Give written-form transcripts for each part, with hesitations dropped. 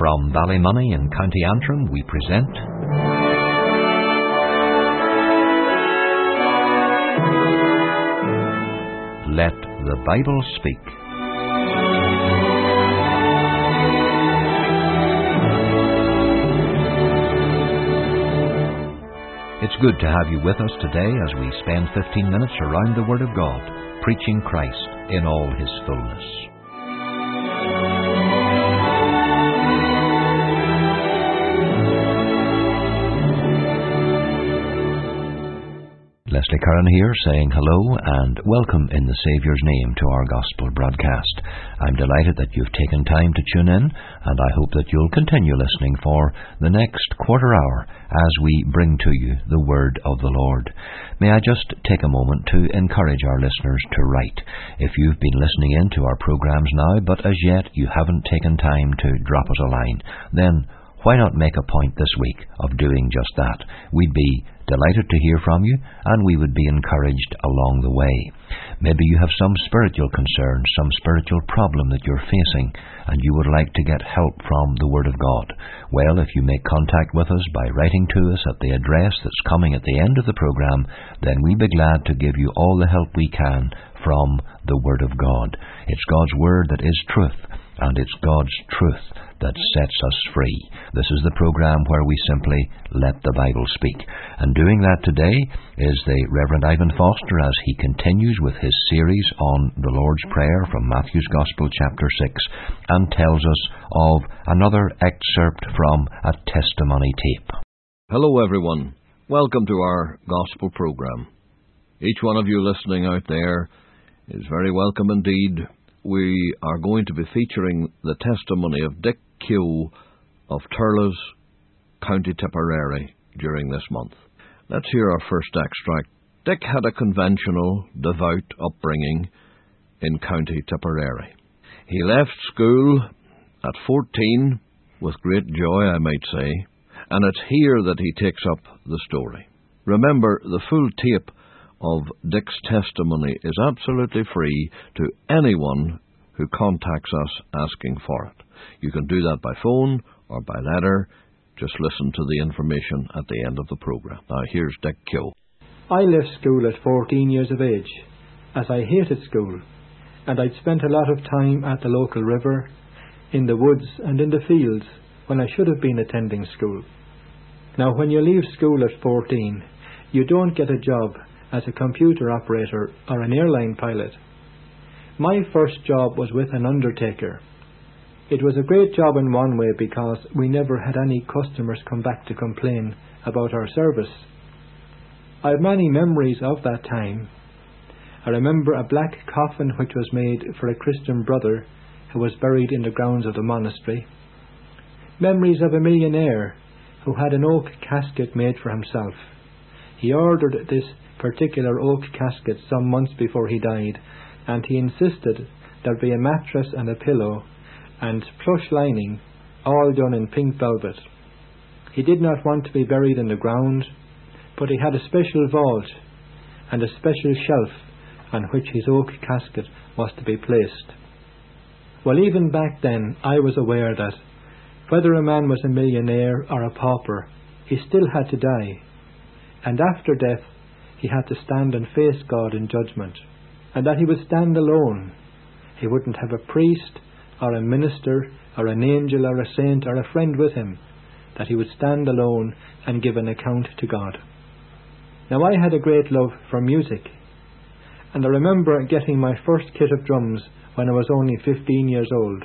From Ballymoney in County Antrim, we present Let the Bible Speak. It's good to have you with us today as we spend 15 minutes around the Word of God, preaching Christ in all His fullness. Leslie Curran here, saying hello and welcome in the Saviour's name to our Gospel broadcast. I'm delighted that you've taken time to tune in, and I hope that you'll continue listening for the next quarter hour as we bring to you the Word of the Lord. May I just take a moment to encourage our listeners to write. If you've been listening in to our programs now, but as yet you haven't taken time to drop us a line, then why not make a point this week of doing just that? We'd be delighted to hear from you, and we would be encouraged along the way. Maybe you have some spiritual concern, some spiritual problem that you're facing, and you would like to get help from the Word of God. Well, if you make contact with us by writing to us at the address that's coming at the end of the program, then we'd be glad to give you all the help we can from the Word of God. It's God's Word that is truth, and it's God's truth that sets us free. This is the program where we simply let the Bible speak. And doing that today is the Reverend Ivan Foster as he continues with his series on the Lord's Prayer from Matthew's Gospel chapter 6 and tells us of another excerpt from a testimony tape. Hello everyone. Welcome to our Gospel program. Each one of you listening out there is very welcome indeed. We are going to be featuring the testimony of Dick Keogh of Turles, County Tipperary, during this month. Let's hear our first extract. Dick had a conventional, devout upbringing in County Tipperary. He left school at 14 with great joy, I might say, and it's here that he takes up the story. Remember, the full tape of Dick's testimony is absolutely free to anyone who contacts us asking for it. You can do that by phone or by letter. Just listen to the information at the end of the program. Now here's Dick Keogh. I left school at 14 years of age, as I hated school, and I'd spent a lot of time at the local river, in the woods and in the fields when I should have been attending school. Now when you leave school at 14, you don't get a job as a computer operator or an airline pilot. My first job was with an undertaker. It was a great job in one way because we never had any customers come back to complain about our service. I have many memories of that time. I remember a black coffin which was made for a Christian brother who was buried in the grounds of the monastery. Memories of a millionaire who had an oak casket made for himself. He ordered this particular oak casket some months before he died, and he insisted there be a mattress and a pillow and plush lining, all done in pink velvet. He did not want to be buried in the ground, but he had a special vault and a special shelf on which his oak casket was to be placed. Well, even back then I was aware that whether a man was a millionaire or a pauper, he still had to die, and after death he had to stand and face God in judgment, and that he would stand alone. He wouldn't have a priest or a minister or an angel or a saint or a friend with him, that he would stand alone and give an account to God. Now I had a great love for music, and I remember getting my first kit of drums when I was only 15 years old.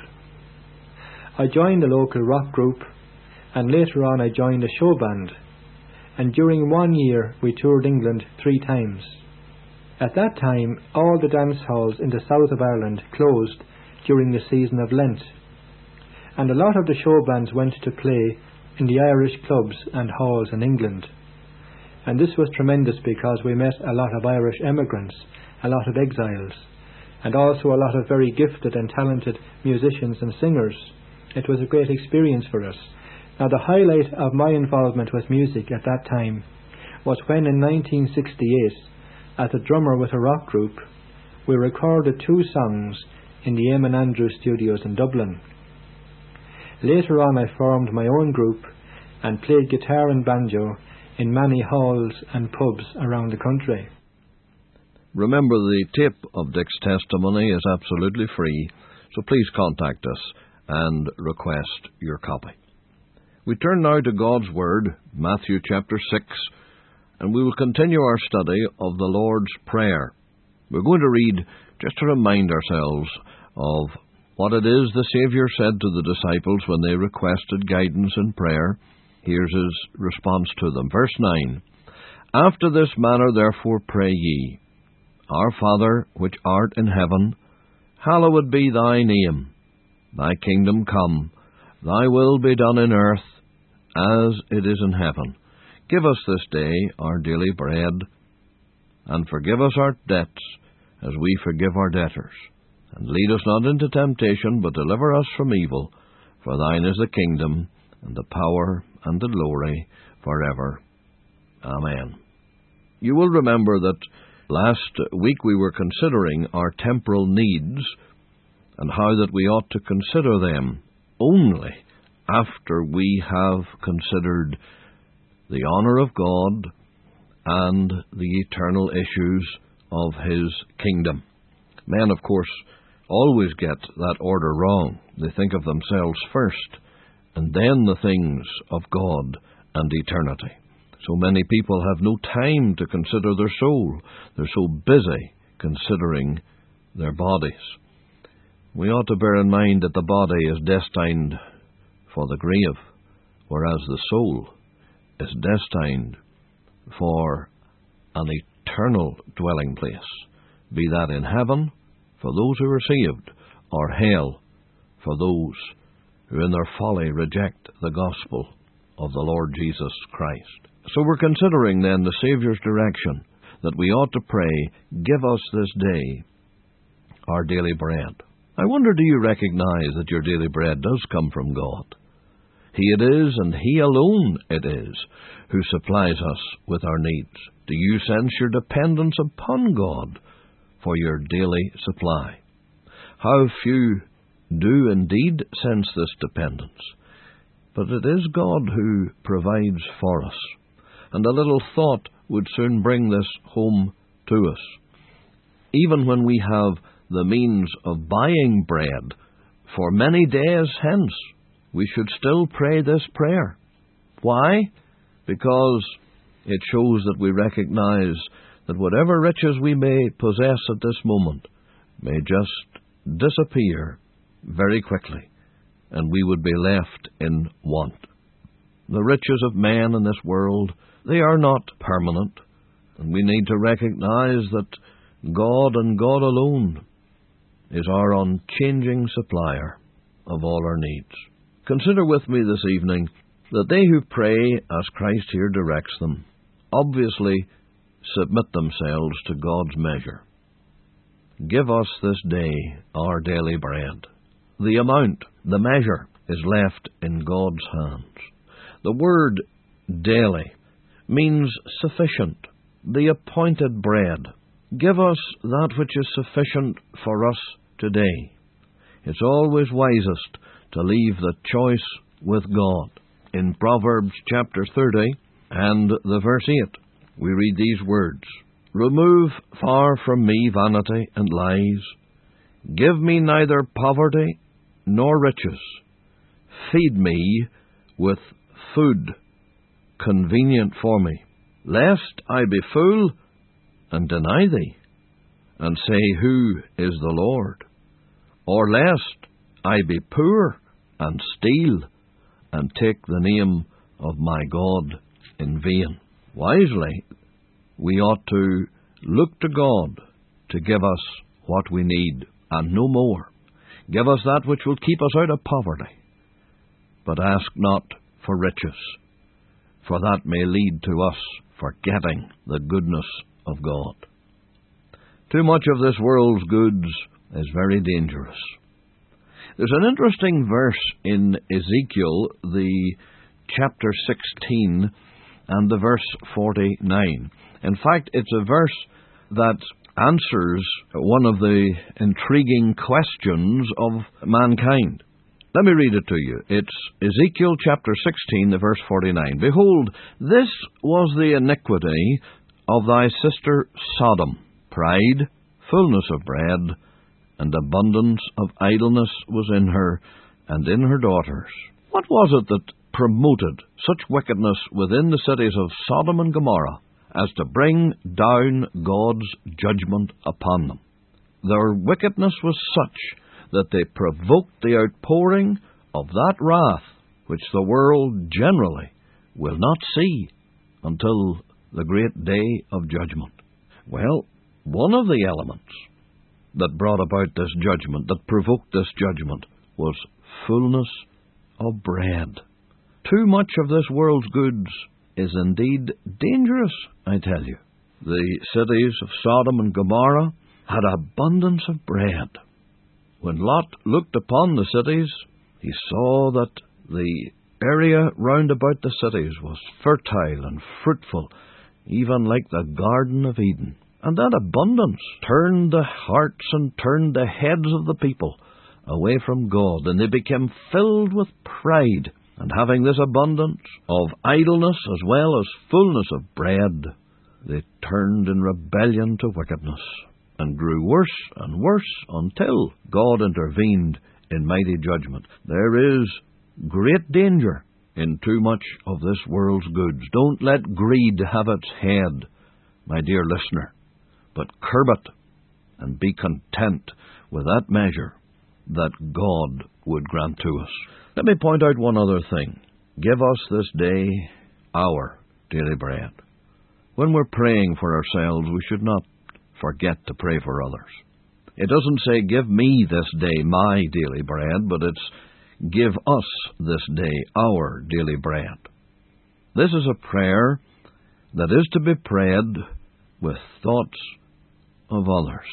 I joined a local rock group, and later on I joined a show band, and during 1 year we toured England 3 times. At that time, all the dance halls in the south of Ireland closed during the season of Lent, and a lot of the show bands went to play in the Irish clubs and halls in England. And this was tremendous because we met a lot of Irish emigrants, a lot of exiles, and also a lot of very gifted and talented musicians and singers. It was a great experience for us. Now the highlight of my involvement with music at that time was when in 1968, as a drummer with a rock group, we recorded 2 songs in the Eamon Andrews Studios in Dublin. Later on I formed my own group and played guitar and banjo in many halls and pubs around the country. Remember, the tape of Dick's testimony is absolutely free, so please contact us and request your copy. We turn now to God's Word, Matthew chapter 6, and we will continue our study of the Lord's Prayer. We're going to read just to remind ourselves of what it is the Saviour said to the disciples when they requested guidance in prayer. Here's his response to them. Verse 9, After this manner therefore pray ye, Our Father, which art in heaven, hallowed be thy name. Thy kingdom come, thy will be done in earth, as it is in heaven. Give us this day our daily bread, and forgive us our debts, as we forgive our debtors. And lead us not into temptation, but deliver us from evil. For thine is the kingdom, and the power, and the glory, forever. Amen. You will remember that last week we were considering our temporal needs, and how that we ought to consider them only after we have considered the honour of God and the eternal issues of His kingdom. Men, of course, always get that order wrong. They think of themselves first, and then the things of God and eternity. So many people have no time to consider their soul. They're so busy considering their bodies. We ought to bear in mind that the body is destined for the grave, whereas the soul is destined for an eternal dwelling place, be that in heaven for those who are saved, or hell for those who in their folly reject the gospel of the Lord Jesus Christ. So we're considering then the Saviour's direction that we ought to pray, Give us this day our daily bread. I wonder, do you recognize that your daily bread does come from God? He it is, and He alone it is, who supplies us with our needs. Do you sense your dependence upon God for your daily supply? How few do indeed sense this dependence. But it is God who provides for us, and a little thought would soon bring this home to us. Even when we have the means of buying bread for many days hence, we should still pray this prayer. Why? Because it shows that we recognize that whatever riches we may possess at this moment may just disappear very quickly, and we would be left in want. The riches of man in this world, they are not permanent, and we need to recognize that God and God alone is our unchanging supplier of all our needs. Consider with me this evening that they who pray as Christ here directs them obviously submit themselves to God's measure. Give us this day our daily bread. The amount, the measure, is left in God's hands. The word daily means sufficient, the appointed bread. Give us that which is sufficient for us today. It's always wisest to leave the choice with God. In Proverbs chapter 30 and the verse 8, we read these words, Remove far from me vanity and lies. Give me neither poverty nor riches. Feed me with food convenient for me, lest I be full and deny thee, and say, Who is the Lord? Or lest I be poor and steal, and take the name of my God in vain. Wisely, we ought to look to God to give us what we need, and no more. Give us that which will keep us out of poverty. But ask not for riches, for that may lead to us forgetting the goodness of God. Too much of this world's goods is very dangerous. There's an interesting verse in Ezekiel, the chapter 16, and the verse 49. In fact, it's a verse that answers one of the intriguing questions of mankind. Let me read it to you. It's Ezekiel chapter 16, the verse 49. Behold, this was the iniquity of thy sister Sodom. Pride, fullness of bread, and abundance of idleness was in her, and in her daughters. What was it that promoted such wickedness within the cities of Sodom and Gomorrah as to bring down God's judgment upon them? Their wickedness was such that they provoked the outpouring of that wrath which the world generally will not see until the great day of judgment. Well, one of the elements that brought about this judgment, that provoked this judgment, was fullness of bread. Too much of this world's goods is indeed dangerous, I tell you. The cities of Sodom and Gomorrah had abundance of bread. When Lot looked upon the cities, he saw that the area round about the cities was fertile and fruitful, even like the Garden of Eden. And that abundance turned the hearts and turned the heads of the people away from God, and they became filled with pride. And having this abundance of idleness as well as fullness of bread, they turned in rebellion to wickedness, and grew worse and worse until God intervened in mighty judgment. There is great danger in too much of this world's goods. Don't let greed have its head, my dear listener, but curb it and be content with that measure that God would grant to us. Let me point out one other thing. Give us this day our daily bread. When we're praying for ourselves, we should not forget to pray for others. It doesn't say, give me this day my daily bread, but it's, give us this day our daily bread. This is a prayer that is to be prayed with thoughts of others.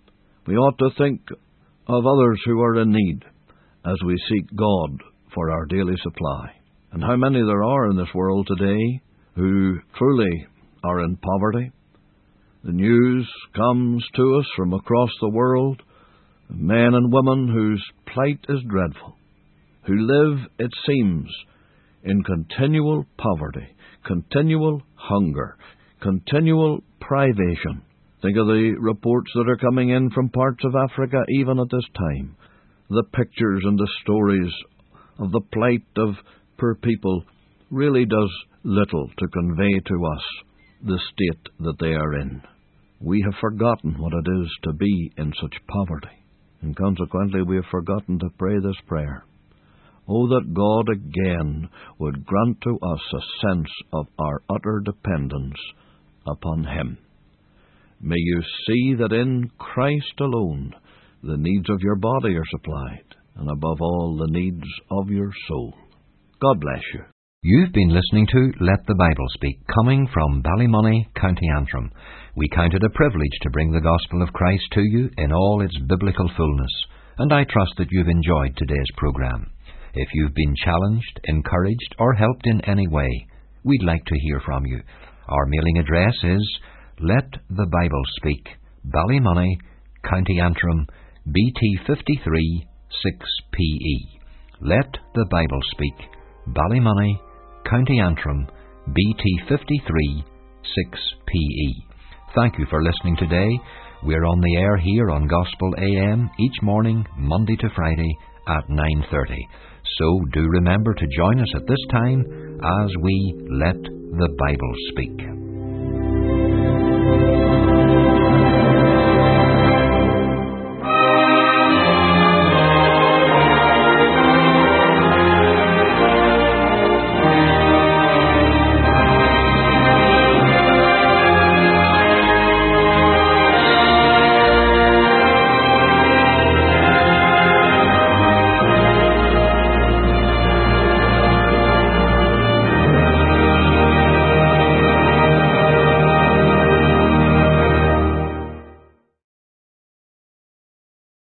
We ought to think of others who are in need as we seek God for our daily supply. And how many there are in this world today who truly are in poverty. The news comes to us from across the world of men and women whose plight is dreadful, who live, it seems, in continual poverty, continual hunger, continual privation. Think of the reports that are coming in from parts of Africa even at this time. The pictures and the stories of the plight of poor people really does little to convey to us the state that they are in. We have forgotten what it is to be in such poverty, and consequently we have forgotten to pray this prayer. Oh, that God again would grant to us a sense of our utter dependence upon Him. May you see that in Christ alone the needs of your body are supplied, and above all the needs of your soul. God bless you. You've been listening to Let the Bible Speak, coming from Ballymoney, County Antrim. We count it a privilege to bring the gospel of Christ to you in all its biblical fullness, and I trust that you've enjoyed today's program. If you've been challenged, encouraged, or helped in any way, we'd like to hear from you. Our mailing address is Let the Bible Speak, Ballymoney, County Antrim, BT 53 6PE. Let the Bible Speak, Ballymoney, County Antrim, BT 53 6PE. Thank you for listening today. We're on the air here on Gospel AM each morning, Monday to Friday at 9:30. So do remember to join us at this time as we let the Bible speak.